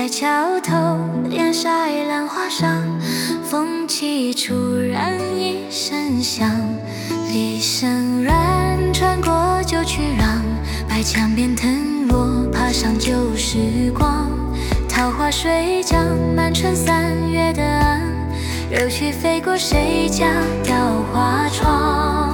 在桥头点晒兰花上，风起处然一声响，笛声软穿过旧曲廊，白墙边藤萝爬上旧时光，桃花水江满春三月的岸，柳絮飞过谁家雕花窗。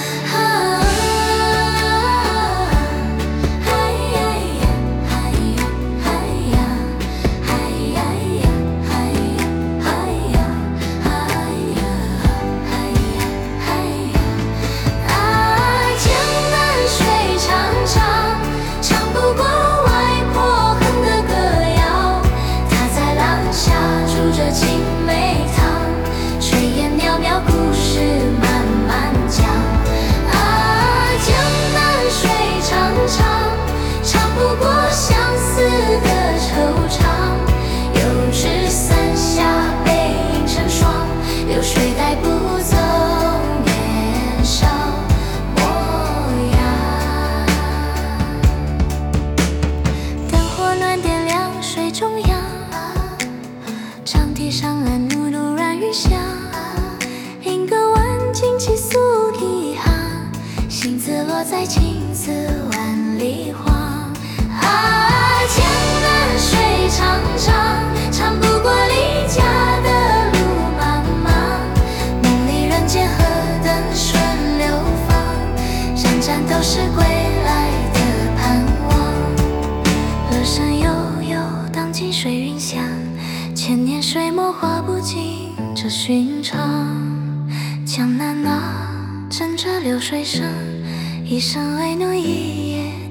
上岸怒怒软雨下，银歌万顷起诉遗憾，星子落在青丝万里花。江南水长长，长不过离家的路茫茫，梦里人间何等顺流芳，盏盏都是归来的盼望。歌声悠悠荡进水云香，千年水墨画不尽这寻常。江南啊，枕着流水声，一生为奴一夜